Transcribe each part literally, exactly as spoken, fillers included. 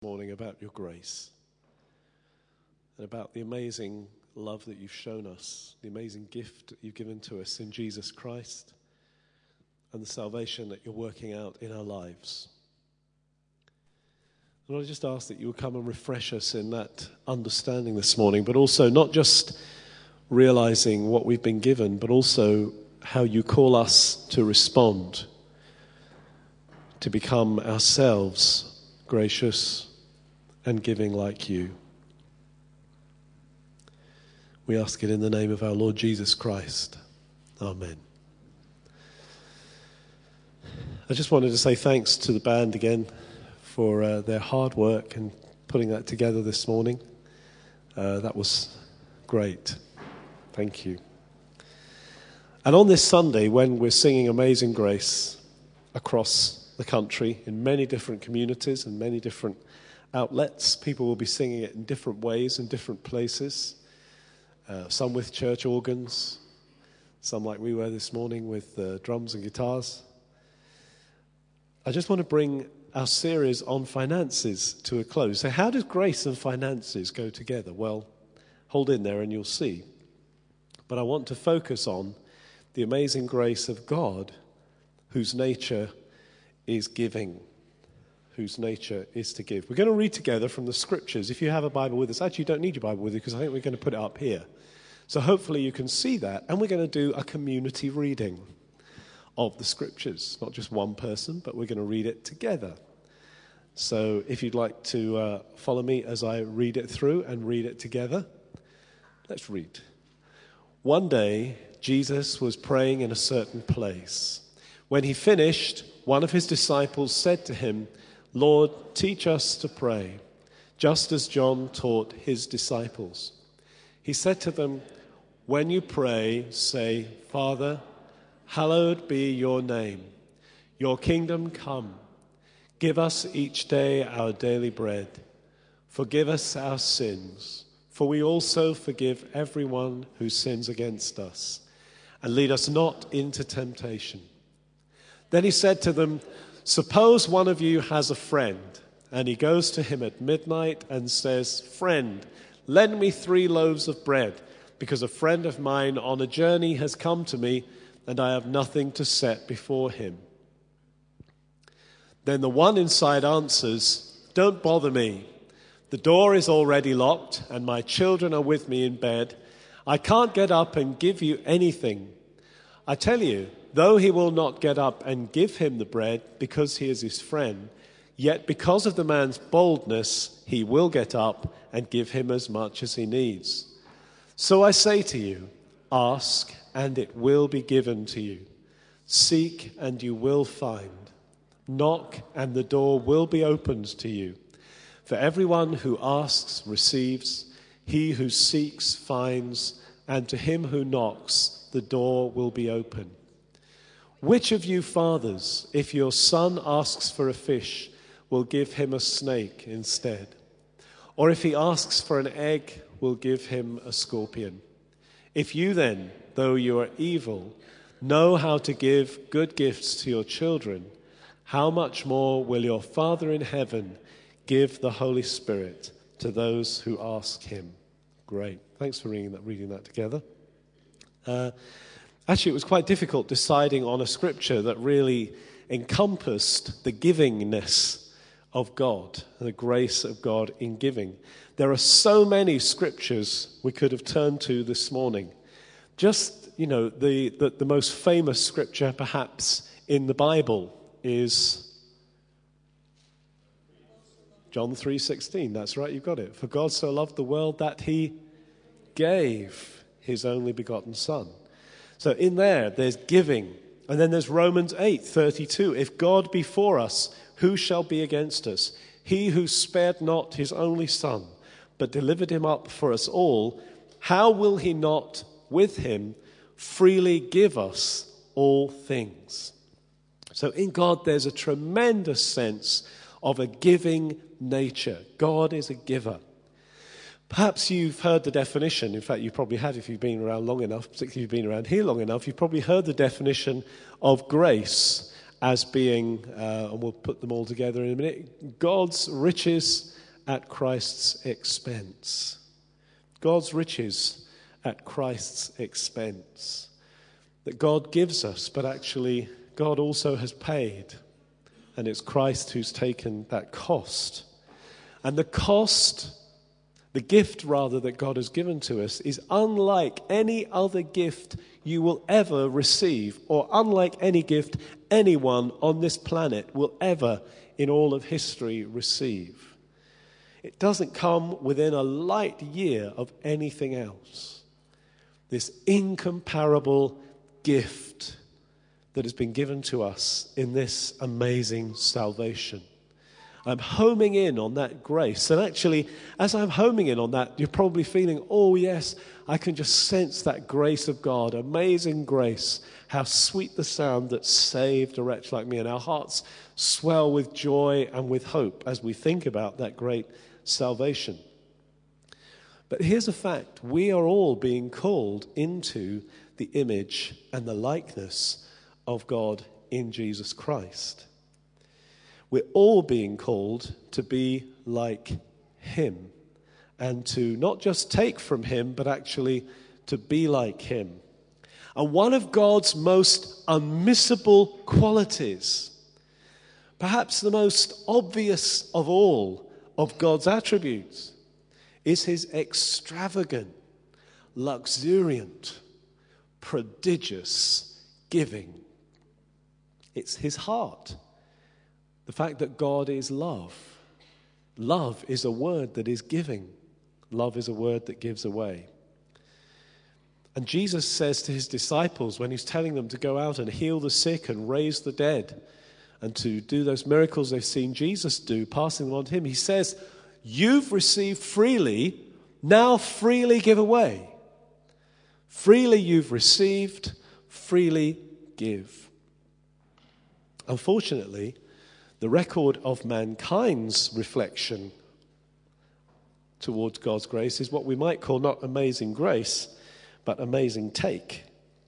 morning about your grace and about the amazing love that you've shown us, the amazing gift that you've given to us in Jesus Christ, and the salvation that you're working out in our lives. And I just ask that you would come and refresh us in that understanding this morning, but also not just realizing what we've been given, but also how you call us to respond, to become ourselves gracious and giving like you. We ask it in the name of our Lord Jesus Christ. Amen. I just wanted to say thanks to the band again for uh, their hard work and putting that together this morning. Uh, that was great. Thank you. And on this Sunday, when we're singing Amazing Grace across the country in many different communities and many different outlets, people will be singing it in different ways in different places. Uh, some with church organs, some like we were this morning with uh, drums and guitars. I just want to bring our series on finances to a close. So how does grace and finances go together? Well, hold in there and you'll see. But I want to focus on the amazing grace of God, whose nature is giving, whose nature is to give. We're going to read together from the scriptures. If you have a Bible with us, actually you don't need your Bible with you because I think we're going to put it up here. So hopefully you can see that. And we're going to do a community reading of the scriptures. Not just one person, but we're going to read it together. So if you'd like to uh, follow me as I read it through and read it together, let's read. One day, Jesus was praying in a certain place. When he finished, one of his disciples said to him, "Lord, teach us to pray, just as John taught his disciples." He said to them, "When you pray, say, 'Father, hallowed be your name. Your kingdom come. Give us each day our daily bread. Forgive us our sins, for we also forgive everyone who sins against us. And lead us not into temptation.'" Then he said to them, "Suppose one of you has a friend, and he goes to him at midnight and says, 'Friend, lend me three loaves of bread, because a friend of mine on a journey has come to me, and I have nothing to set before him.' Then the one inside answers, 'Don't bother me. The door is already locked, and my children are with me in bed. I can't get up and give you anything.' I tell you, though he will not get up and give him the bread because he is his friend, yet because of the man's boldness, he will get up and give him as much as he needs. So I say to you, ask, and it will be given to you. Seek, and you will find. Knock, and the door will be opened to you. For everyone who asks receives, he who seeks finds, and to him who knocks the door will be open. Which of you fathers, if your son asks for a fish, will give him a snake instead? Or if he asks for an egg, will give him a scorpion? If you then, though you are evil, know how to give good gifts to your children, how much more will your Father in heaven give the Holy Spirit to those who ask him?" Great. Thanks for reading that, reading that together. Uh, actually, it was quite difficult deciding on a scripture that really encompassed the givingness of God, the grace of God in giving. There are so many scriptures we could have turned to this morning. Just, you know, the, the, the most famous scripture perhaps in the Bible is John three sixteen. That's right, you've got it. "For God so loved the world that he gave his only begotten Son." So in there, there's giving. And then there's Romans eight thirty-two. "If God be for us, who shall be against us? He who spared not his only Son, but delivered him up for us all, how will he not with him freely give us all things?" So in God, there's a tremendous sense of a giving nature. God is a giver. Perhaps you've heard the definition. In fact, you probably have if you've been around long enough, particularly if you've been around here long enough. You've probably heard the definition of grace as being, uh, and we'll put them all together in a minute, God's riches at Christ's expense. God's riches at Christ's expense. That God gives us, but actually God also has paid. And it's Christ who's taken that cost. And the cost, the gift rather, that God has given to us is unlike any other gift you will ever receive, or unlike any gift anyone on this planet will ever in all of history receive. It doesn't come within a light year of anything else. This incomparable gift that has been given to us in this amazing salvation. I'm homing in on that grace. And actually, as I'm homing in on that, you're probably feeling, oh yes, I can just sense that grace of God, amazing grace. How sweet the sound that saved a wretch like me. And our hearts swell with joy and with hope as we think about that great salvation. But here's a fact. We are all being called into the image and the likeness of God in Jesus Christ. We're all being called to be like him and to not just take from him, but actually to be like him. And one of God's most unmissable qualities, perhaps the most obvious of all of God's attributes, is his extravagant, luxuriant, prodigious giving. It's his heart. The fact that God is love. Love is a word that is giving. Love is a word that gives away. And Jesus says to his disciples when he's telling them to go out and heal the sick and raise the dead and to do those miracles they've seen Jesus do, passing them on to him, he says, you've received freely, now freely give away. Freely you've received, freely give. Unfortunately, the record of mankind's reflection towards God's grace is what we might call not amazing grace, but amazing take.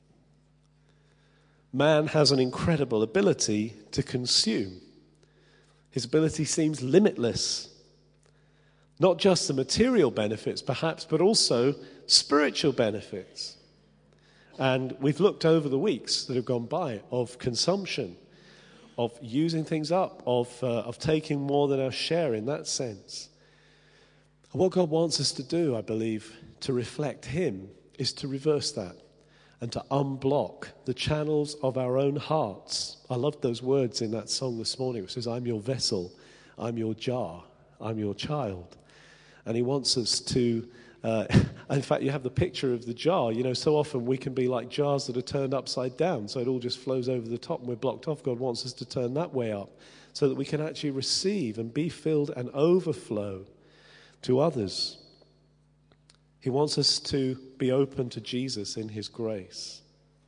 Man has an incredible ability to consume. His ability seems limitless. Not just the material benefits, perhaps, but also spiritual benefits. And we've looked over the weeks that have gone by of consumption, of using things up, of uh, of taking more than our share in that sense. And what God wants us to do, I believe, to reflect him, is to reverse that and to unblock the channels of our own hearts. I loved those words in that song this morning, which says, I'm your vessel, I'm your jar, I'm your child. And he wants us to, uh, in fact, you have the picture of the jar. You know, so often we can be like jars that are turned upside down, so it all just flows over the top and we're blocked off. God wants us to turn that way up so that we can actually receive and be filled and overflow to others. He wants us to be open to Jesus in his grace.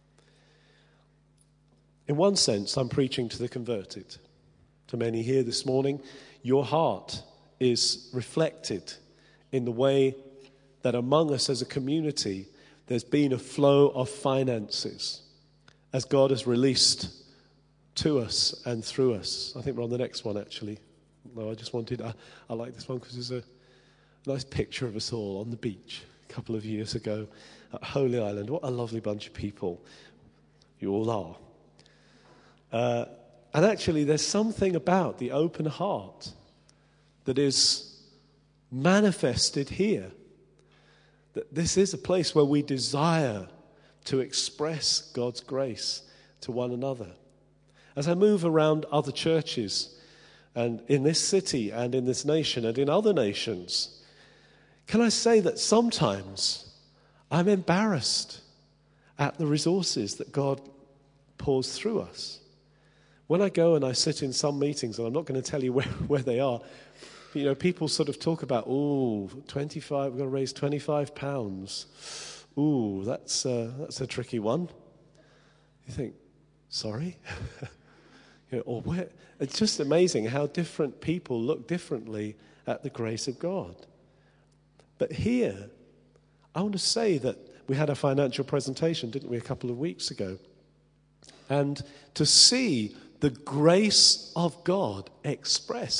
In one sense, I'm preaching to the converted. To many here this morning, your heart is reflected in the way that among us as a community, there's been a flow of finances as God has released to us and through us. I think we're on the next one, actually. No, I just wanted, I, I like this one because there's a nice picture of us all on the beach a couple of years ago at Holy Island. What a lovely bunch of people you all are. Uh, and actually, there's something about the open heart that is manifested here. That this is a place where we desire to express God's grace to one another. As I move around other churches, and in this city and in this nation and in other nations, can I say that sometimes I'm embarrassed at the resources that God pours through us. When I go and I sit in some meetings, and I'm not going to tell you where, where they are, you know, people sort of talk about, ooh, twenty-five, we're going to raise twenty-five pounds. Ooh, that's, uh, that's a tricky one. You think, sorry? you know, or where? It's just amazing how different people look differently at the grace of God. But here, I want to say that we had a financial presentation, didn't we, a couple of weeks ago? And to see the grace of God expressed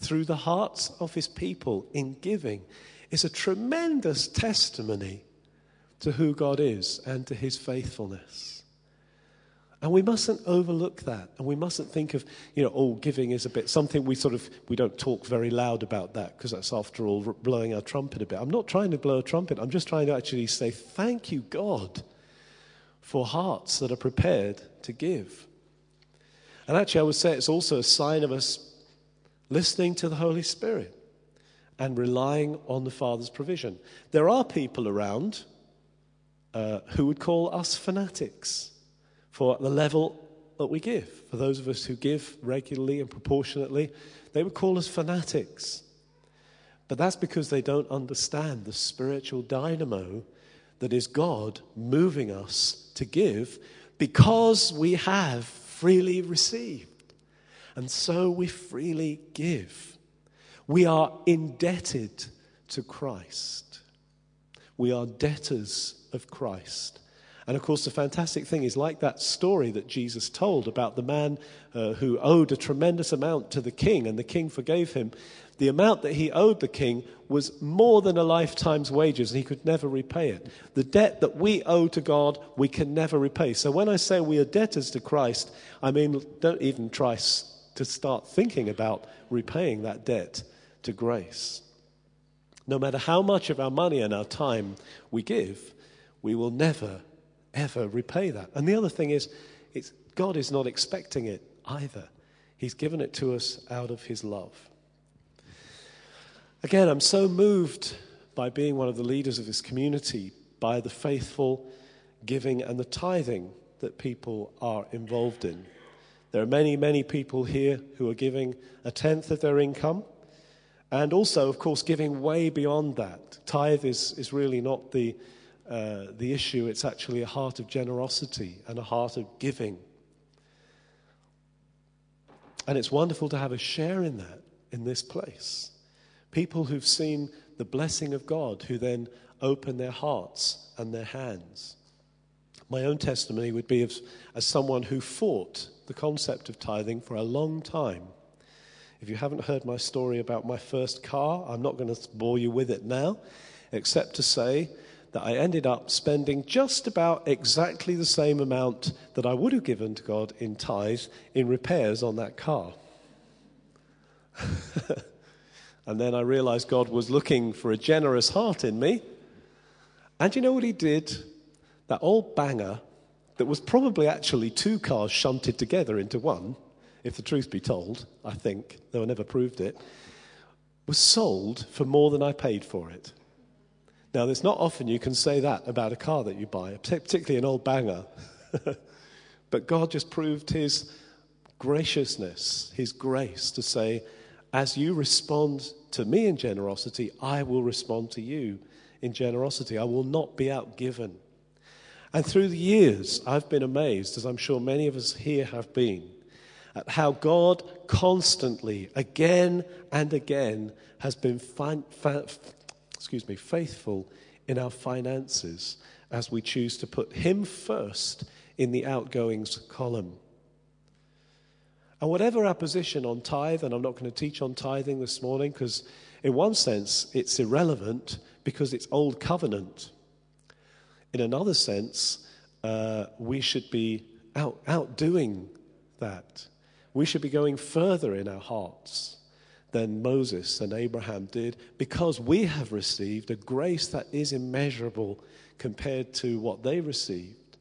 through the hearts of his people in giving is a tremendous testimony to who God is and to his faithfulness. And we mustn't overlook that. And we mustn't think of, you know, oh, giving is a bit something we sort of, we don't talk very loud about that because that's after all blowing our trumpet a bit. I'm not trying to blow a trumpet. I'm just trying to actually say thank you, God, for hearts that are prepared to give. And actually I would say it's also a sign of us listening to the Holy Spirit and relying on the Father's provision. There are people around uh, who would call us fanatics for the level that we give. For those of us who give regularly and proportionately, they would call us fanatics. But that's because they don't understand the spiritual dynamo that is God moving us to give because we have freely received. And so we freely give. We are indebted to Christ. We are debtors of Christ. And of course, the fantastic thing is, like that story that Jesus told about the man uh, who owed a tremendous amount to the king, and the king forgave him. The amount that he owed the king was more than a lifetime's wages, and he could never repay it. The debt that we owe to God, we can never repay. So when I say we are debtors to Christ, I mean, don't even try to start thinking about repaying that debt to grace. No matter how much of our money and our time we give, we will never ever repay that. And the other thing is, it's, God is not expecting it either. He's given it to us out of his love. Again, I'm so moved by being one of the leaders of this community, by the faithful giving and the tithing that people are involved in. There are many, many people here who are giving a tenth of their income, and also, of course, giving way beyond that. Tithe is, is really not the Uh, the issue. It's actually a heart of generosity and a heart of giving. And it's wonderful to have a share in that in this place. People who've seen the blessing of God, who then open their hearts and their hands. My own testimony would be as, as someone who fought the concept of tithing for a long time. If you haven't heard my story about my first car, I'm not going to bore you with it now, except to say that I ended up spending just about exactly the same amount that I would have given to God in tithe in repairs on that car. And then I realized God was looking for a generous heart in me. And you know what he did? That old banger that was probably actually two cars shunted together into one, if the truth be told, I think, though I never proved it, was sold for more than I paid for it. Now, there's not often you can say that about a car that you buy, particularly an old banger. But God just proved his graciousness, his grace to say, as you respond to me in generosity, I will respond to you in generosity. I will not be outgiven. And through the years, I've been amazed, as I'm sure many of us here have been, at how God constantly, again and again, has been fin- fa- excuse me, faithful in our finances as we choose to put him first in the outgoings column. And whatever our position on tithe, and I'm not going to teach on tithing this morning because in one sense it's irrelevant because it's old covenant. In another sense, uh, we should be out, outdoing that. We should be going further in our hearts than Moses and Abraham did, because we have received a grace that is immeasurable compared to what they received.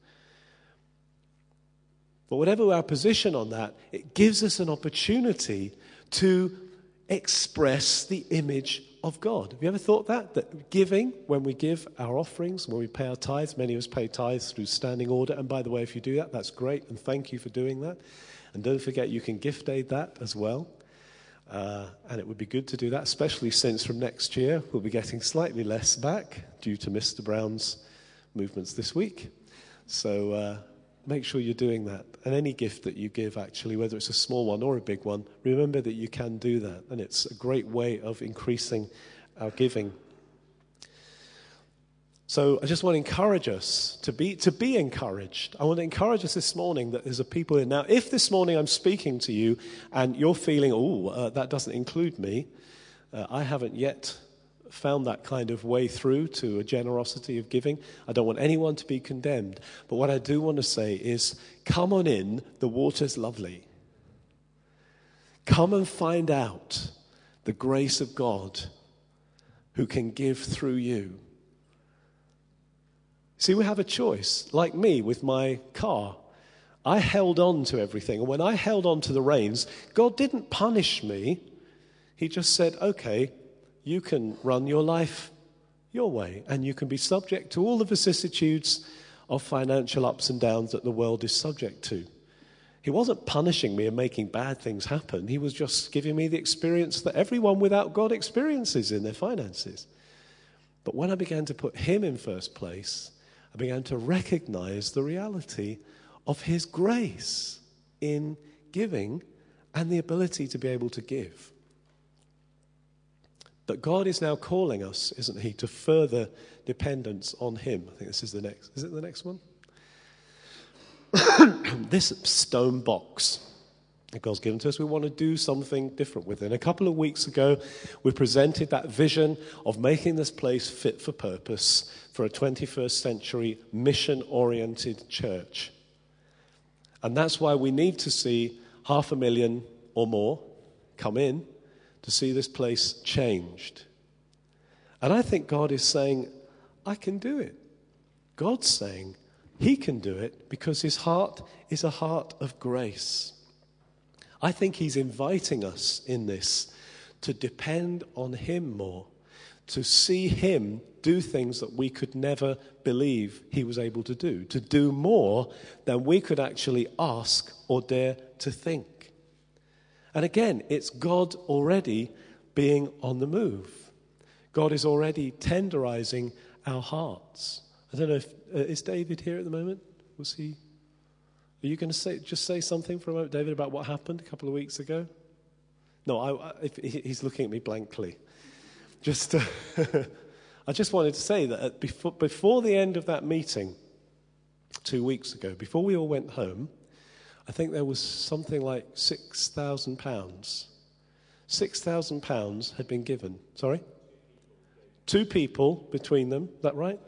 But whatever our position on that, it gives us an opportunity to express the image of God. Have you ever thought that? That giving, when we give our offerings, when we pay our tithes, many of us pay tithes through standing order. And by the way, if you do that, that's great, and thank you for doing that. And don't forget, you can gift aid that as well. Uh, and it would be good to do that, especially since from next year we'll be getting slightly less back due to Mister Brown's movements this week. So uh, make sure you're doing that. And any gift that you give, actually, whether it's a small one or a big one, remember that you can do that. And it's a great way of increasing our giving. So I just want to encourage us to be to be encouraged. I want to encourage us this morning that there's a people in. Now, if this morning I'm speaking to you and you're feeling, oh, uh, that doesn't include me, uh, I haven't yet found that kind of way through to a generosity of giving. I don't want anyone to be condemned. But what I do want to say is, come on in, the water's lovely. Come and find out the grace of God who can give through you. See, we have a choice. Like me with my car, I held on to everything. And when I held on to the reins, God didn't punish me. He just said, okay, you can run your life your way, and you can be subject to all the vicissitudes of financial ups and downs that the world is subject to. He wasn't punishing me and making bad things happen. He was just giving me the experience that everyone without God experiences in their finances. But when I began to put him in first place, I began to recognize the reality of his grace in giving and the ability to be able to give. But God is now calling us, isn't he, to further dependence on him. I think this is the next. Is it the next one? This stone box that God's given to us, we want to do something different with it. And a couple of weeks ago, we presented that vision of making this place fit for purpose for a twenty-first century mission-oriented church. And that's why we need to see half a million or more come in to see this place changed. And I think God is saying, I can do it. God's saying he can do it because his heart is a heart of grace. I think he's inviting us in this to depend on him more, to see him do things that we could never believe he was able to do, to do more than we could actually ask or dare to think. And again, it's God already being on the move. God is already tenderizing our hearts. I don't know if, uh, is David here at the moment? Was he? Are you going to say just say something for a moment, David, about what happened a couple of weeks ago? No, I, I, if, he's looking at me blankly. Just, uh, I just wanted to say that before, before the end of that meeting two weeks ago, before we all went home, I think there was something like six thousand pounds. six thousand pounds had been given. Sorry? Two people between them. Is that right?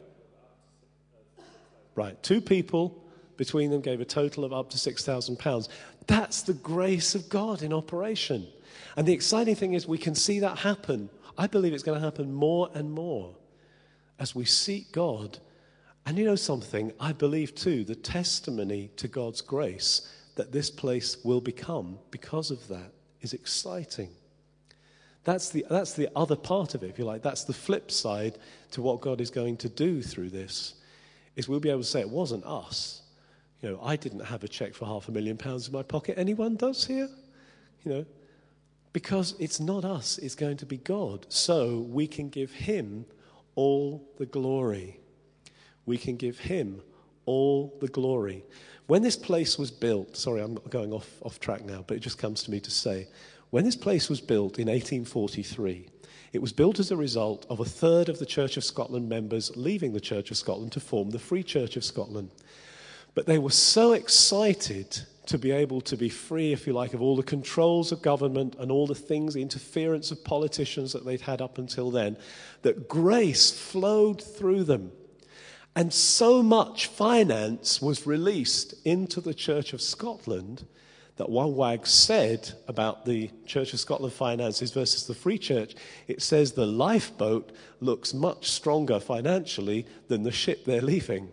Right. Two people between them gave a total of up to six thousand pounds. That's the grace of God in operation. And the exciting thing is we can see that happen. I believe it's going to happen more and more as we seek God. And you know something? I believe too the testimony to God's grace that this place will become because of that is exciting. That's the, that's the other part of it, if you like. That's the flip side to what God is going to do through this, is we'll be able to say it wasn't us. You know, I didn't have a check for half a million pounds in my pocket. Anyone does here? You know, because it's not us, it's going to be God. So we can give him all the glory. We can give him all the glory. When this place was built, sorry, I'm going off, off track now, but it just comes to me to say, when this place was built in eighteen forty-three, it was built as a result of a third of the Church of Scotland members leaving the Church of Scotland to form the Free Church of Scotland. But they were so excited to be able to be free, if you like, of all the controls of government and all the things, the interference of politicians that they'd had up until then, that grace flowed through them. And so much finance was released into the Church of Scotland that one wag said about the Church of Scotland finances versus the Free Church, it says the lifeboat looks much stronger financially than the ship they're leaving.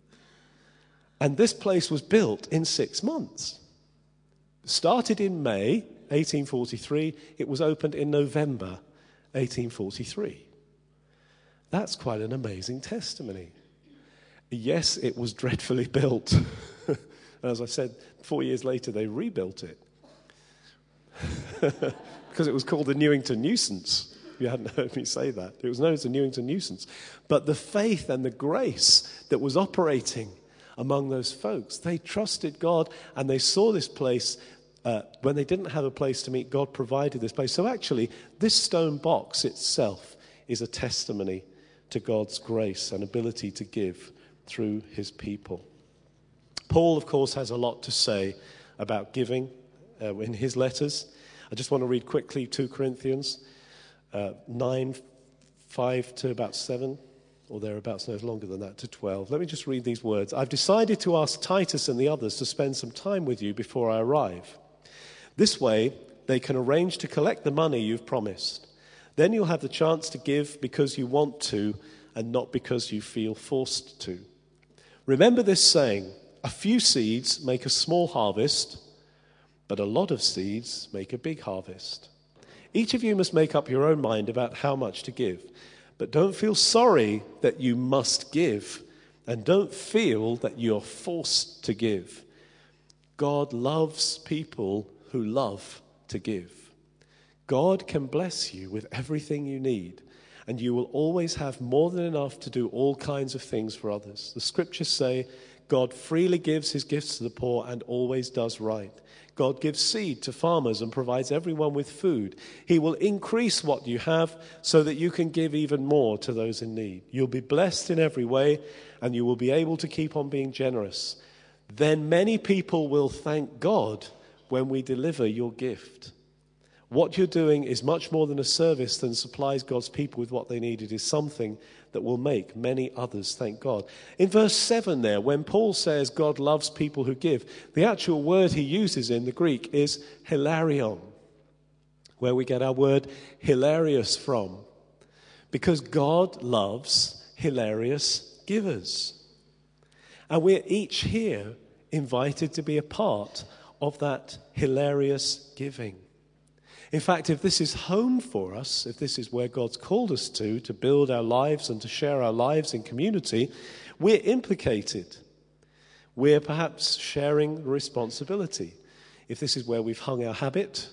And this place was built in six months. Started in May eighteen forty-three, it was opened in November eighteen forty-three. That's quite an amazing testimony. Yes, it was dreadfully built. As I said, four years later, they rebuilt it. Because it was called the Newington Nuisance. You hadn't heard me say that. It was known as the Newington Nuisance. But the faith and the grace that was operating among those folks, they trusted God and they saw this place. Uh, when they didn't have a place to meet, God provided this place. So actually, this stone box itself is a testimony to God's grace and ability to give through his people. Paul, of course, has a lot to say about giving uh, in his letters. I just want to read quickly two Corinthians uh, nine, five to about seven, or thereabouts, no, longer than that, to twelve. Let me just read these words. I've decided to ask Titus and the others to spend some time with you before I arrive. This way, they can arrange to collect the money you've promised. Then you'll have the chance to give because you want to and not because you feel forced to. Remember this saying, a few seeds make a small harvest, but a lot of seeds make a big harvest. Each of you must make up your own mind about how much to give. But don't feel sorry that you must give, and don't feel that you're forced to give. God loves people who love to give. God can bless you with everything you need, and you will always have more than enough to do all kinds of things for others. The scriptures say, God freely gives his gifts to the poor and always does right. God gives seed to farmers and provides everyone with food. He will increase what you have so that you can give even more to those in need. You'll be blessed in every way, and you will be able to keep on being generous. Then many people will thank God when we deliver your gift. What you're doing is much more than a service that supplies God's people with what they need. It is something that will make many others thank God. In verse seven there, when Paul says God loves people who give, the actual word he uses in the Greek is hilarion, where we get our word hilarious from, because God loves hilarious givers. And we're each here invited to be a part of that hilarious giving. In fact, if this is home for us, if this is where God's called us to, to build our lives and to share our lives in community, we're implicated. We're perhaps sharing the responsibility. If this is where we've hung our habit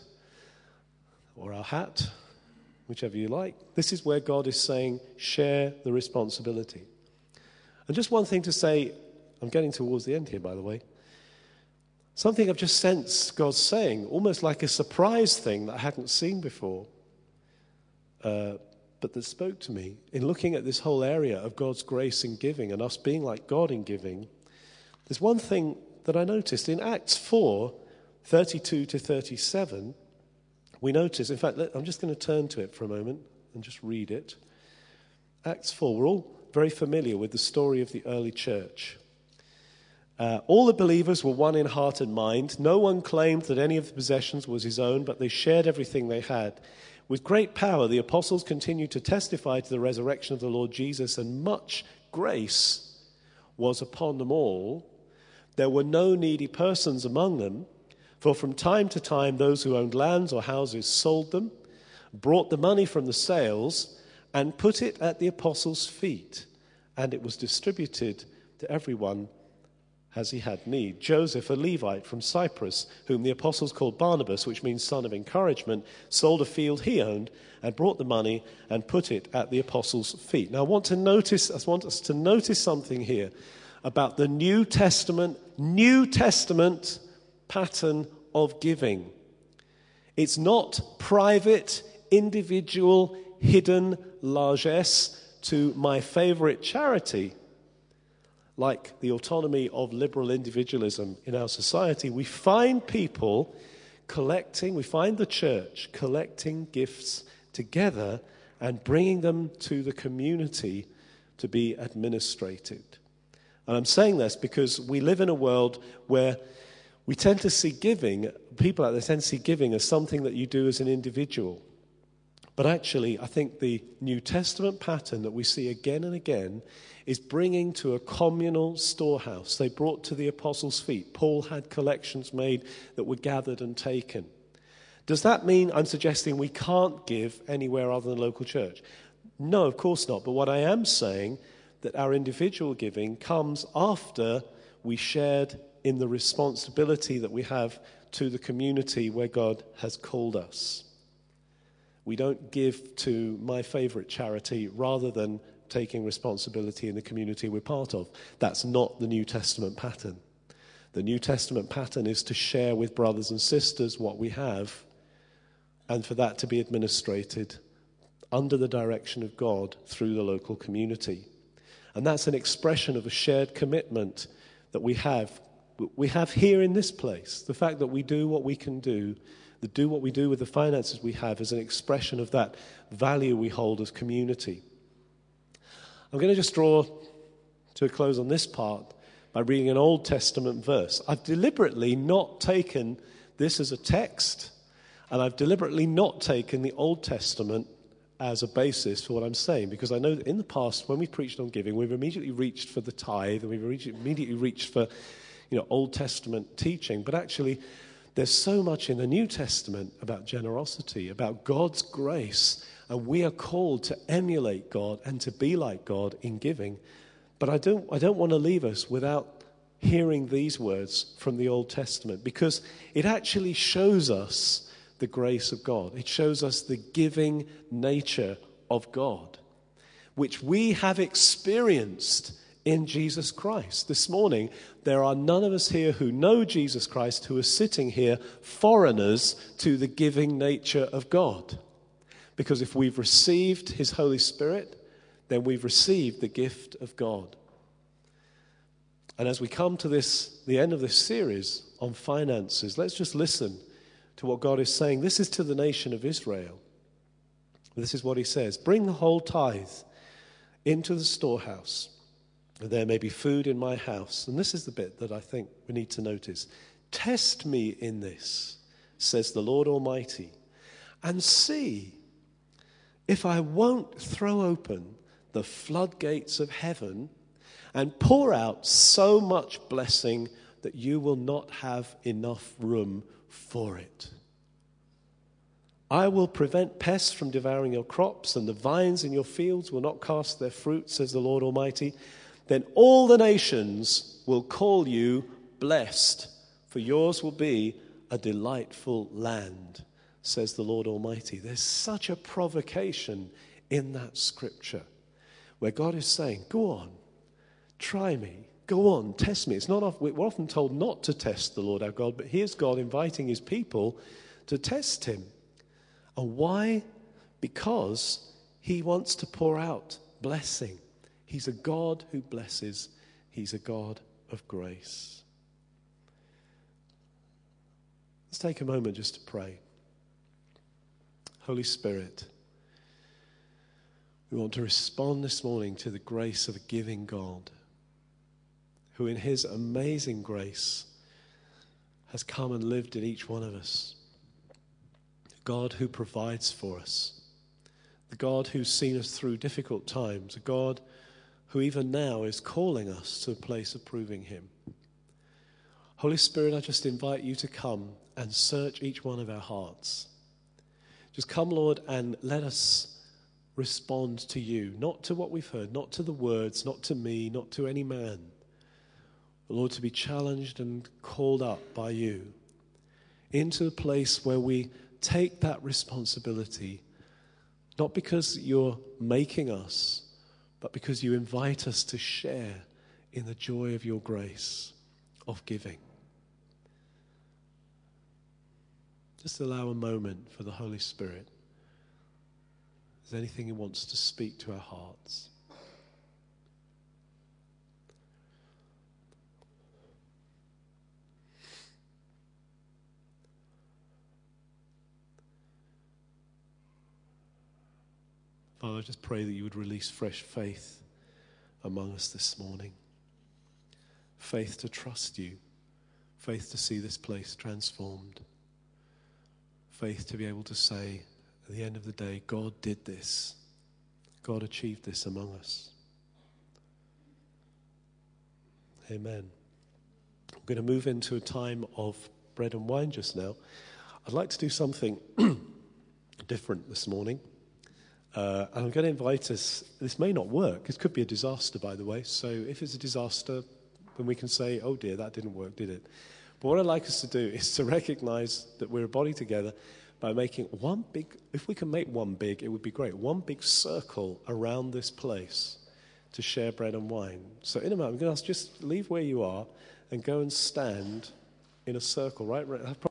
or our hat, whichever you like, this is where God is saying, share the responsibility. And just one thing to say, I'm getting towards the end here, by the way. Something I've just sensed God saying, almost like a surprise thing that I hadn't seen before, uh, but that spoke to me in looking at this whole area of God's grace in giving and us being like God in giving. There's one thing that I noticed in Acts four, thirty-two to thirty-seven. We notice, in fact, let, I'm just going to turn to it for a moment and just read it. Acts four, we're all very familiar with the story of the early church. Uh, all the believers were one in heart and mind. No one claimed that any of the possessions was his own, but they shared everything they had. With great power, the apostles continued to testify to the resurrection of the Lord Jesus, and much grace was upon them all. There were no needy persons among them, for from time to time those who owned lands or houses sold them, brought the money from the sales, and put it at the apostles' feet, and it was distributed to everyone as he had need. Joseph, a Levite from Cyprus, whom the apostles called Barnabas, which means son of encouragement, sold a field he owned and brought the money and put it at the apostles' feet. Now I want to notice, I want us to notice something here about the New Testament, New Testament pattern of giving. It's not private, individual, hidden largesse to my favorite charity, like the autonomy of liberal individualism in our society. We find people collecting, we find the church collecting gifts together and bringing them to the community to be administrated. And I'm saying this because we live in a world where we tend to see giving, people out there tend to see giving as something that you do as an individual. But actually, I think the New Testament pattern that we see again and again is bringing to a communal storehouse. They brought to the apostles' feet. Paul had collections made that were gathered and taken. Does that mean I'm suggesting we can't give anywhere other than local church? No, of course not. But what I am saying, that our individual giving comes after we shared in the responsibility that we have to the community where God has called us. We don't give to my favorite charity rather than taking responsibility in the community we're part of. That's not the New Testament pattern. The New Testament pattern is to share with brothers and sisters what we have, and for that to be administrated under the direction of God through the local community. And that's an expression of a shared commitment that we have. We have here in this place. The fact that we do what we can do, that do what we do with the finances we have, is an expression of that value we hold as community. I'm going to just draw to a close on this part by reading an Old Testament verse. I've deliberately not taken this as a text, and I've deliberately not taken the Old Testament as a basis for what I'm saying, because I know that in the past, when we preached on giving, we've immediately reached for the tithe, and we've immediately reached for, you know, Old Testament teaching. But actually, there's so much in the New Testament about generosity, about God's grace, and we are called to emulate God and to be like God in giving. But I don't, I don't want to leave us without hearing these words from the Old Testament, because it actually shows us the grace of God. It shows us the giving nature of God, which we have experienced in Jesus Christ. This morning, there are none of us here who know Jesus Christ who are sitting here foreigners to the giving nature of God. Because if we've received his Holy Spirit, then we've received the gift of God. And as we come to this, the end of this series on finances, let's just listen to what God is saying. This is to the nation of Israel. This is what he says: bring the whole tithe into the storehouse, and there may be food in my house. And this is the bit that I think we need to notice. Test me in this, says the Lord Almighty, and see if I won't throw open the floodgates of heaven and pour out so much blessing that you will not have enough room for it. I will prevent pests from devouring your crops, and the vines in your fields will not cast their fruit, says the Lord Almighty. Then all the nations will call you blessed, for yours will be a delightful land, says the Lord Almighty. There's such a provocation in that scripture where God is saying, go on, try me. Go on, test me. It's not. We're often told not to test the Lord our God, but here's God inviting his people to test him. And why? Because he wants to pour out blessing. He's a God who blesses. He's a God of grace. Let's take a moment just to pray. Holy Spirit, we want to respond this morning to the grace of a giving God, who in his amazing grace has come and lived in each one of us. A God who provides for us. The God who's seen us through difficult times. A God who even now is calling us to a place of proving him. Holy Spirit, I just invite you to come and search each one of our hearts. Just come, Lord, and let us respond to you. Not to what we've heard, not to the words, not to me, not to any man. Lord, to be challenged and called up by you into a place where we take that responsibility, not because you're making us, but because you invite us to share in the joy of your grace of giving. Just allow a moment for the Holy Spirit. Is there anything he wants to speak to our hearts? Father, I just pray that you would release fresh faith among us this morning. Faith to trust you. Faith to see this place transformed. Faith to be able to say at the end of the day, God did this. God achieved this among us. Amen. I'm going to move into a time of bread and wine just now. I'd like to do something different this morning. Uh, and I'm going to invite us, this may not work, this could be a disaster, by the way, so if it's a disaster, then we can say, oh dear, that didn't work, did it? But what I'd like us to do is to recognize that we're a body together by making one big, if we can make one big, it would be great, one big circle around this place to share bread and wine. So in a moment, I'm going to ask, just leave where you are and go and stand in a circle, right?